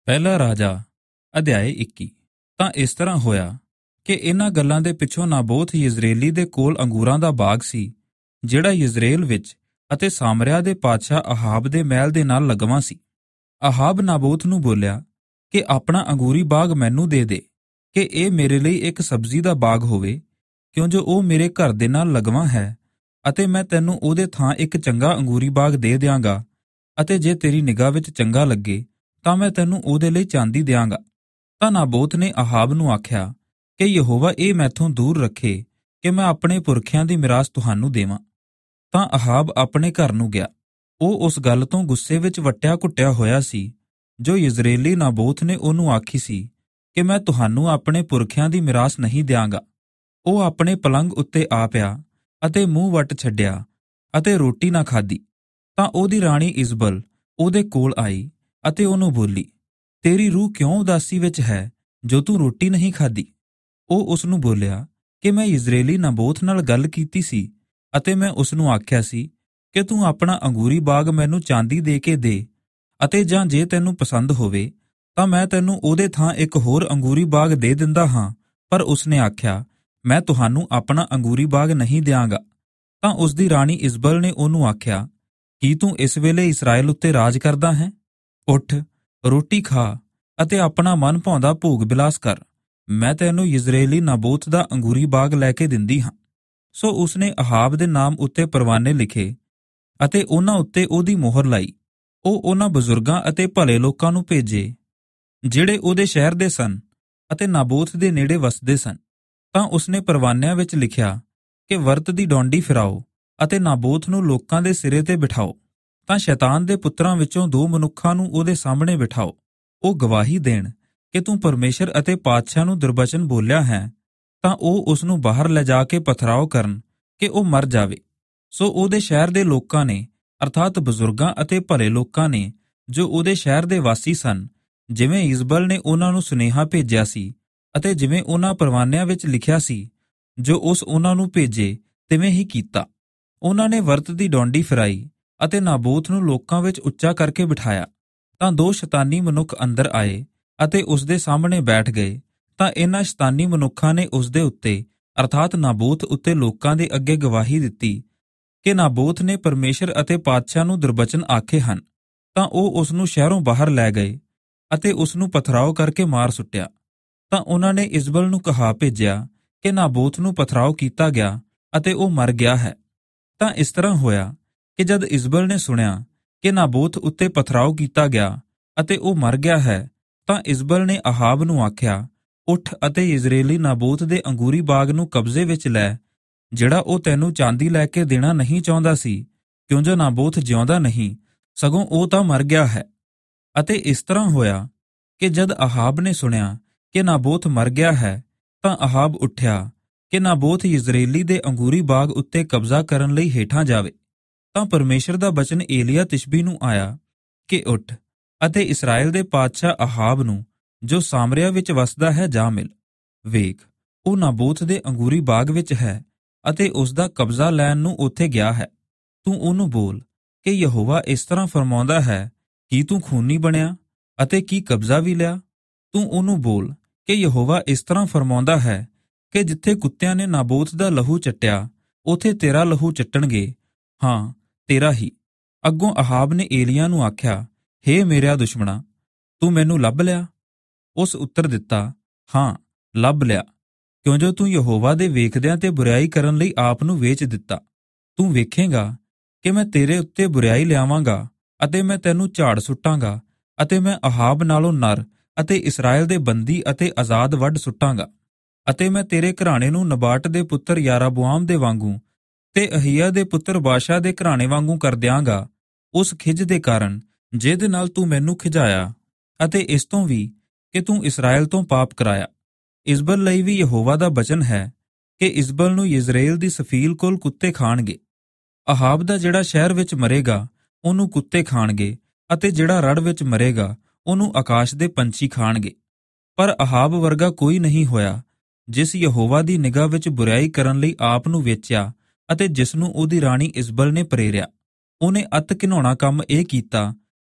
ਪਹਿਲਾ ਰਾਜਾ ਅਧਿਆਇ 21। ਤਾਂ ਇਸ ਤਰ੍ਹਾਂ ਹੋਇਆ ਕਿ ਇਹਨਾਂ ਗੱਲਾਂ ਦੇ ਪਿੱਛੋਂ ਨਾਬੋਥ ਯਿਜ਼ਰੇਲੀ ਦੇ ਕੋਲ ਅੰਗੂਰਾਂ ਦਾ ਬਾਗ ਸੀ, ਜਿਹੜਾ ਯਿਜ਼ਰੇਲ ਵਿੱਚ ਅਤੇ ਸਾਮਰਿਆ ਦੇ ਪਾਤਸ਼ਾਹ ਅਹਾਬ ਦੇ ਮਹਿਲ ਦੇ ਨਾਲ ਲਗਵਾਂ ਸੀ। ਅਹਾਬ ਨਾਬੋਥ ਨੂੰ ਬੋਲਿਆ ਕਿ ਆਪਣਾ ਅੰਗੂਰੀ ਬਾਗ ਮੈਨੂੰ ਦੇ ਦੇ, ਕਿ ਇਹ ਮੇਰੇ ਲਈ ਇੱਕ ਸਬਜ਼ੀ ਦਾ ਬਾਗ ਹੋਵੇ, ਕਿਉਂ ਜੋ ਉਹ ਮੇਰੇ ਘਰ ਦੇ ਨਾਲ ਲਗਵਾਂ ਹੈ, ਅਤੇ ਮੈਂ ਤੈਨੂੰ ਉਹਦੇ ਥਾਂ ਇੱਕ ਚੰਗਾ ਅੰਗੂਰੀ ਬਾਗ ਦੇ ਦਿਆਂਗਾ, ਅਤੇ ਜੇ ਤੇਰੀ ਨਿਗਾਹ ਵਿੱਚ ਚੰਗਾ ਲੱਗੇ ਤਾਂ ਮੈਂ ਤੈਨੂੰ ਉਹਦੇ ਲਈ ਚਾਂਦੀ ਦਿਆਂਗਾ। ਤਾਂ ਨਾਬੋਥ ਨੇ ਅਹਾਬ ਨੂੰ ਆਖਿਆ ਕਿ ਯਹੋਵਾ ਇਹ ਮੈਥੋਂ ਦੂਰ ਰੱਖੇ ਕਿ ਮੈਂ ਆਪਣੇ ਪੁਰਖਿਆਂ ਦੀ ਮਿਰਾਸ ਤੁਹਾਨੂੰ ਦੇਵਾਂ। ਤਾਂ ਅਹਾਬ ਆਪਣੇ ਘਰ ਨੂੰ ਗਿਆ। ਉਹ ਉਸ ਗੱਲ ਤੋਂ ਗੁੱਸੇ ਵਿੱਚ ਵੱਟਿਆ ਘੁੱਟਿਆ ਹੋਇਆ ਸੀ ਜੋ ਯਿਜ਼ਰੇਲੀ ਨਾਬੋਥ ਨੇ ਉਹਨੂੰ ਆਖੀ ਸੀ ਕਿ ਮੈਂ ਤੁਹਾਨੂੰ ਆਪਣੇ ਪੁਰਖਿਆਂ ਦੀ ਮਿਰਾਸ ਨਹੀਂ ਦਿਆਂਗਾ। ਉਹ ਆਪਣੇ ਪਲੰਗ ਉੱਤੇ ਆ ਪਿਆ ਅਤੇ ਮੂੰਹ ਵੱਟ ਛੱਡਿਆ ਅਤੇ ਰੋਟੀ ਨਾ ਖਾਧੀ। ਤਾਂ ਉਹਦੀ ਰਾਣੀ ਇਜ਼ਬਲ ਉਹਦੇ ਕੋਲ ਆਈ ਅਤੇ ਉਹਨੂੰ ਬੋਲੀ, ਤੇਰੀ ਰੂਹ ਕਿਉਂ ਉਦਾਸੀ ਵਿੱਚ ਹੈ ਜੋ ਤੂੰ ਰੋਟੀ ਨਹੀਂ ਖਾਧੀ? ਉਹ ਉਸਨੂੰ ਬੋਲਿਆ ਕਿ ਮੈਂ ਯਿਜ਼ਰੇਲੀ ਨਾਬੋਥ ਨਾਲ ਗੱਲ ਕੀਤੀ ਸੀ ਅਤੇ ਮੈਂ ਉਸਨੂੰ ਆਖਿਆ ਸੀ ਕਿ ਤੂੰ ਆਪਣਾ ਅੰਗੂਰੀ ਬਾਗ ਮੈਨੂੰ ਚਾਂਦੀ ਦੇ ਕੇ ਦੇ, ਅਤੇ ਜਾਂ ਜੇ ਤੈਨੂੰ ਪਸੰਦ ਹੋਵੇ ਤਾਂ ਮੈਂ ਤੈਨੂੰ ਉਹਦੇ ਥਾਂ ਇੱਕ ਹੋਰ ਅੰਗੂਰੀ ਬਾਗ ਦੇ ਦਿੰਦਾ ਹਾਂ। ਪਰ ਉਸਨੇ ਆਖਿਆ, ਮੈਂ ਤੁਹਾਨੂੰ ਆਪਣਾ ਅੰਗੂਰੀ ਬਾਗ ਨਹੀਂ ਦਿਆਂਗਾ। ਤਾਂ ਉਸਦੀ ਰਾਣੀ ਇਜ਼ਬਲ ਨੇ ਉਹਨੂੰ ਆਖਿਆ, ਕੀ ਤੂੰ ਇਸ ਵੇਲੇ ਇਸਰਾਏਲ ਉੱਤੇ ਰਾਜ ਕਰਦਾ ਹੈ? ਉੱਠ, ਰੋਟੀ ਖਾ ਅਤੇ ਆਪਣਾ ਮਨ ਭਾਉਂਦਾ ਭੋਗ ਬਿਲਾਸ ਕਰ। ਮੈਂ ਤੈਨੂੰ ਯਿਜ਼ਰੇਲੀ ਨਾਬੋਥ ਦਾ ਅੰਗੂਰੀ ਬਾਗ ਲੈ ਕੇ ਦਿੰਦੀ ਹਾਂ। ਸੋ ਉਸਨੇ ਅਹਾਬ ਦੇ ਨਾਮ ਉੱਤੇ ਪਰਵਾਨੇ ਲਿਖੇ ਅਤੇ ਉਹਨਾਂ ਉੱਤੇ ਉਹਦੀ ਮੋਹਰ ਲਾਈ। ਉਹ ਉਹਨਾਂ ਬਜ਼ੁਰਗਾਂ ਅਤੇ ਭਲੇ ਲੋਕਾਂ ਨੂੰ ਭੇਜੇ ਜਿਹੜੇ ਉਹਦੇ ਸ਼ਹਿਰ ਦੇ ਸਨ ਅਤੇ ਨਾਬੋਥ ਦੇ ਨੇੜੇ ਵਸਦੇ ਸਨ। ਤਾਂ ਉਸਨੇ ਪਰਵਾਨਿਆਂ ਵਿੱਚ ਲਿਖਿਆ ਕਿ ਵਰਤ ਦੀ ਡੌਂਡੀ ਫਿਰਾਓ ਅਤੇ ਨਾਬੋਥ ਨੂੰ ਲੋਕਾਂ ਦੇ ਸਿਰੇ ਤੇ ਬਿਠਾਓ। ਤਾਂ ਸ਼ੈਤਾਨ ਦੇ ਪੁੱਤਰਾਂ ਵਿੱਚੋਂ 2 ਮਨੁੱਖਾਂ ਨੂੰ ਉਹਦੇ ਸਾਹਮਣੇ ਬਿਠਾਓ। ਉਹ ਗਵਾਹੀ ਦੇਣ ਕਿ ਤੂੰ ਪਰਮੇਸ਼ਰ ਅਤੇ ਪਾਤਸ਼ਾਹ ਨੂੰ ਦੁਰਬਚਨ ਬੋਲਿਆ ਹੈ। ਤਾਂ ਉਹ ਉਸ ਨੂੰ ਬਾਹਰ ਲਿਜਾ ਕੇ ਪਥਰਾਓ ਕਰਨ ਕਿ ਉਹ ਮਰ ਜਾਵੇ। ਸੋ ਉਹਦੇ ਸ਼ਹਿਰ ਦੇ ਲੋਕਾਂ ਨੇ, ਅਰਥਾਤ ਬਜ਼ੁਰਗਾਂ ਅਤੇ ਭਲੇ ਲੋਕਾਂ ਨੇ ਜੋ ਉਹਦੇ ਸ਼ਹਿਰ ਦੇ ਵਾਸੀ ਸਨ, ਜਿਵੇਂ ਇਜ਼ਬਲ ਨੇ ਉਹਨਾਂ ਨੂੰ ਸੁਨੇਹਾ ਭੇਜਿਆ ਸੀ ਅਤੇ ਜਿਵੇਂ ਉਹਨਾਂ ਪਰਵਾਨਿਆਂ ਵਿੱਚ ਲਿਖਿਆ ਸੀ, ਜੋ ਉਸ ਉਹਨਾਂ ਨੂੰ ਭੇਜੇ ਤਿਵੇਂ ਹੀ ਕੀਤਾ। ਉਹਨਾਂ ਨੇ ਵਰਤ ਦੀ ਡੌਂਡੀ ਫਿਰਾਈ ਅਤੇ ਨਾਬੋਥ ਨੂੰ ਲੋਕਾਂ ਵਿੱਚ ਉੱਚਾ ਕਰਕੇ ਬਿਠਾਇਆ। ਤਾਂ 2 ਸ਼ੈਤਾਨੀ ਮਨੁੱਖ ਅੰਦਰ ਆਏ ਅਤੇ ਉਸਦੇ ਸਾਹਮਣੇ ਬੈਠ ਗਏ। ਤਾਂ ਇਹਨਾਂ ਸ਼ੈਤਾਨੀ ਮਨੁੱਖਾਂ ਨੇ ਉਸਦੇ ਉੱਤੇ, ਅਰਥਾਤ ਨਾਬੋਥ ਉੱਤੇ ਲੋਕਾਂ ਦੇ ਅੱਗੇ ਗਵਾਹੀ ਦਿੱਤੀ ਕਿ ਨਾਬੋਥ ਨੇ ਪਰਮੇਸ਼ਰ ਅਤੇ ਪਾਤਸ਼ਾਹ ਨੂੰ ਦੁਰਬਚਨ ਆਖੇ ਹਨ। ਤਾਂ ਉਹ ਉਸ ਨੂੰ ਸ਼ਹਿਰੋਂ ਬਾਹਰ ਲੈ ਗਏ ਅਤੇ ਉਸ ਨੂੰ ਪਥਰਾਓ ਕਰਕੇ ਮਾਰ ਸੁੱਟਿਆ। ਤਾਂ ਉਹਨਾਂ ਨੇ ਇਜ਼ਬਲ ਨੂੰ ਕਹਾ ਭੇਜਿਆ ਕਿ ਨਾਬੋਥ ਨੂੰ ਪਥਰਾਓ ਕੀਤਾ ਗਿਆ ਅਤੇ ਉਹ ਮਰ ਗਿਆ ਹੈ। ਤਾਂ ਇਸ ਤਰ੍ਹਾਂ ਹੋਇਆ ਕਿ ਜਦ ਇਜ਼ਬਲ ਨੇ ਸੁਣਿਆ ਕਿ ਨਾਬੋਥ ਉੱਤੇ ਪਥਰਾਓ ਕੀਤਾ ਗਿਆ ਅਤੇ ਉਹ ਮਰ ਗਿਆ ਹੈ, ਤਾਂ ਇਜ਼ਬਲ ਨੇ ਅਹਾਬ ਨੂੰ ਆਖਿਆ, ਉੱਠ ਅਤੇ ਯਿਜ਼ਰੇਲੀ ਨਾਬੋਥ ਦੇ ਅੰਗੂਰੀ ਬਾਗ ਨੂੰ ਕਬਜ਼ੇ ਵਿੱਚ ਲੈ, ਜਿਹੜਾ ਉਹ ਤੈਨੂੰ ਚਾਂਦੀ ਲੈ ਕੇ ਦੇਣਾ ਨਹੀਂ ਚਾਹੁੰਦਾ ਸੀ, ਕਿਉਂ ਜੋ ਨਾਬੋਥ ਜਿਉਂਦਾ ਨਹੀਂ, ਸਗੋਂ ਉਹ ਤਾਂ ਮਰ ਗਿਆ ਹੈ। ਅਤੇ ਇਸ ਤਰ੍ਹਾਂ ਹੋਇਆ ਕਿ ਜਦ ਅਹਾਬ ਨੇ ਸੁਣਿਆ ਕਿ ਨਾਬੋਥ ਮਰ ਗਿਆ ਹੈ, ਤਾਂ ਅਹਾਬ ਉੱਠਿਆ ਕਿ ਨਾਬੋਥ ਯਿਜ਼ਰੇਲੀ ਦੇ ਅੰਗੂਰੀ ਬਾਗ ਉੱਤੇ ਕਬਜ਼ਾ ਕਰਨ ਲਈ ਹੇਠਾਂ ਜਾਵੇ। ਤਾਂ ਪਰਮੇਸ਼ਰ ਦਾ ਬਚਨ ਏਲੀਆ ਤਿਸ਼ਬੀ ਨੂੰ ਆਇਆ ਕਿ ਉੱਠ ਅਤੇ ਇਸਰਾਏਲ ਦੇ ਪਾਤਸ਼ਾਹ ਅਹਾਬ ਨੂੰ, ਜੋ ਸਾਮਰਿਆ ਵਿੱਚ ਵਸਦਾ ਹੈ, ਜਾ ਮਿਲ। ਵੇਖ, ਉਹ ਨਾਬੋਥ ਦੇ ਅੰਗੂਰੀ ਬਾਗ ਵਿੱਚ ਹੈ ਅਤੇ ਉਸ ਦਾ ਕਬਜ਼ਾ ਲੈਣ ਨੂੰ ਉੱਥੇ ਗਿਆ ਹੈ। ਤੂੰ ਉਹਨੂੰ ਬੋਲ ਕਿ ਯਹੋਵਾ ਇਸ ਤਰ੍ਹਾਂ ਫਰਮਾਉਂਦਾ ਹੈ, ਕੀ ਤੂੰ ਖੂਨੀ ਬਣਿਆ ਅਤੇ ਕੀ ਕਬਜ਼ਾ ਵੀ ਲਿਆ? ਤੂੰ ਉਹਨੂੰ ਬੋਲ ਕਿ ਯਹੋਵਾ ਇਸ ਤਰ੍ਹਾਂ ਫਰਮਾਉਂਦਾ ਹੈ ਕਿ ਜਿੱਥੇ ਕੁੱਤਿਆਂ ਨੇ ਨਾਬੋਥ ਦਾ ਲਹੂ ਚੱਟਿਆ, ਉਥੇ ਤੇਰਾ ਲਹੂ ਚੱਟਣਗੇ, ਹਾਂ, ਤੇਰਾ ਹੀ। ਅੱਗੋਂ ਅਹਾਬ ਨੇ ਏਲੀਆ ਨੂੰ ਆਖਿਆ, ਹੇ ਮੇਰਿਆ ਦੁਸ਼ਮਣਾ, ਤੂੰ ਮੈਨੂੰ ਲੱਭ ਲਿਆ? ਉਸ ਉੱਤਰ ਦਿੱਤਾ, ਹਾਂ, ਲੱਭ ਲਿਆ, ਕਿਉਂ ਜੋ ਤੂੰ ਯਹੋਵਾ ਦੇ ਵੇਖਦਿਆਂ ਤੇ ਬੁਰਾਈ ਕਰਨ ਲਈ ਆਪ ਨੂੰ ਵੇਚ ਦਿੱਤਾ। ਤੂੰ ਵੇਖੇਂਗਾ ਕਿ ਮੈਂ ਤੇਰੇ ਉੱਤੇ ਬੁਰਾਈ ਲਿਆਵਾਂਗਾ ਅਤੇ ਮੈਂ ਤੈਨੂੰ ਝਾੜ ਸੁੱਟਾਂਗਾ, ਅਤੇ ਮੈਂ ਅਹਾਬ ਨਾਲੋਂ ਨਰ ਅਤੇ ਇਸਰਾਏਲ ਦੇ ਬੰਦੀ ਅਤੇ ਆਜ਼ਾਦ ਵੱਢ ਸੁੱਟਾਂਗਾ। ਅਤੇ ਮੈਂ ਤੇਰੇ ਘਰਾਣੇ ਨੂੰ ਨਬਾਟ ਦੇ ਪੁੱਤਰ ਯਾਰਾਬੁਆਮ ਦੇ ਵਾਂਗੂ ਤੇ ਅਹੀਆ ਦੇ ਪੁੱਤਰ ਬਾਸ਼ਾ ਦੇ ਘਰਾਣੇ ਵਾਂਗੂ ਕਰ ਦਿਆਂਗਾ, ਉਸ ਖਿਝ ਦੇ ਕਾਰਨ ਜਿਹਦੇ ਨਾਲ ਤੂੰ ਮੈਨੂੰ ਖਿਝਾਇਆ, ਅਤੇ ਇਸ ਤੋਂ ਵੀ ਕਿ ਤੂੰ ਇਸਰਾਏਲ ਤੋਂ ਪਾਪ ਕਰਾਇਆ। ਇਜ਼ਬਲ ਲਈ ਵੀ ਯਹੋਵਾ ਦਾ ਬਚਨ ਹੈ ਕਿ ਇਜ਼ਬਲ ਨੂੰ ਯਿਜ਼ਰੇਲ ਦੀ ਸਫੀਲ ਕੋਲ ਕੁੱਤੇ ਖਾਣਗੇ। ਅਹਾਬ ਦਾ ਜਿਹੜਾ ਸ਼ਹਿਰ ਵਿੱਚ ਮਰੇਗਾ ਉਹਨੂੰ ਕੁੱਤੇ ਖਾਣਗੇ, ਅਤੇ ਜਿਹੜਾ ਰੜ ਵਿੱਚ ਮਰੇਗਾ ਉਹਨੂੰ ਆਕਾਸ਼ ਦੇ ਪੰਛੀ ਖਾਣਗੇ। ਪਰ ਅਹਾਬ ਵਰਗਾ ਕੋਈ ਨਹੀਂ ਹੋਇਆ ਜਿਸ ਯਹੋਵਾ ਦੀ ਨਿਗਾਹ ਵਿੱਚ ਬੁਰਾਈ ਕਰਨ ਲਈ ਆਪ ਨੂੰ ਵੇਚਿਆ ਅਤੇ ਜਿਸ ਨੂੰ ਉਹਦੀ ਰਾਣੀ ਇਜ਼ਬਲ ਨੇ ਪ੍ਰੇਰਿਆ। ਉਹਨੇ ਅਤ ਘਿਨਾਉਣਾ ਕੰਮ ਇਹ ਕੀਤਾ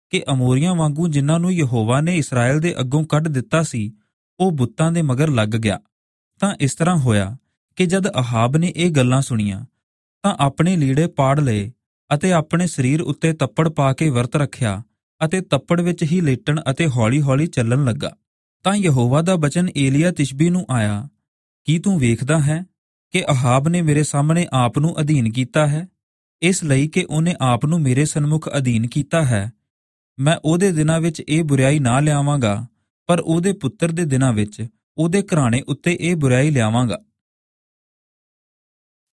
ਕਿ ਅਮੋਰੀਆਂ ਵਾਂਗੂ ਜਿਨ੍ਹਾਂ ਨੂੰ ਯਹੋਵਾ ਨੇ ਇਸਰਾਏਲ ਦੇ ਅੱਗੋਂ ਕੱਢ ਦਿੱਤਾ ਸੀ, ਉਹ ਬੁੱਤਾਂ ਦੇ ਮਗਰ ਲੱਗ ਗਿਆ। ਤਾਂ ਇਸ ਤਰ੍ਹਾਂ ਹੋਇਆ ਕਿ ਜਦ ਅਹਾਬ ਨੇ ਇਹ ਗੱਲਾਂ ਸੁਣੀਆਂ ਤਾਂ ਆਪਣੇ ਲੀੜੇ ਪਾੜ ਲਏ ਅਤੇ ਆਪਣੇ ਸਰੀਰ ਉੱਤੇ ਤੱਪੜ ਪਾ ਕੇ ਵਰਤ ਰੱਖਿਆ ਅਤੇ ਤੱਪੜ ਵਿੱਚ ਹੀ ਲੇਟਣ ਅਤੇ ਹੌਲੀ-ਹੌਲੀ ਚੱਲਣ ਲੱਗਾ। ਤਾਂ ਯਹੋਵਾ ਦਾ ਬਚਨ ਏਲੀਆ ਤਿਸ਼ਬੀ ਨੂੰ ਆਇਆ, ਕੀ ਤੂੰ ਵੇਖਦਾ ਹੈ ਕਿ ਅਹਾਬ ਨੇ ਮੇਰੇ ਸਾਹਮਣੇ ਆਪ ਨੂੰ ਅਧੀਨ ਕੀਤਾ ਹੈ, ਇਸ ਲਈ ਕਿ ਉਹਨੇ ਆਪ ਨੂੰ ਮੇਰੇ ਸਨਮੁਖ ਅਧੀਨ ਕੀਤਾ ਹੈ। ਮੈਂ ਉਹਦੇ ਦਿਨਾਂ ਵਿੱਚ ਇਹ ਬੁਰਾਈ ਨਾ ਲਿਆਵਾਂਗਾ, ਪਰ ਉਹਦੇ ਪੁੱਤਰ ਦੇ ਦਿਨਾਂ ਵਿੱਚ ਉਹਦੇ ਘਰਾਣੇ ਉੱਤੇ ਇਹ ਬੁਰਾਈ ਲਿਆਵਾਂਗਾ।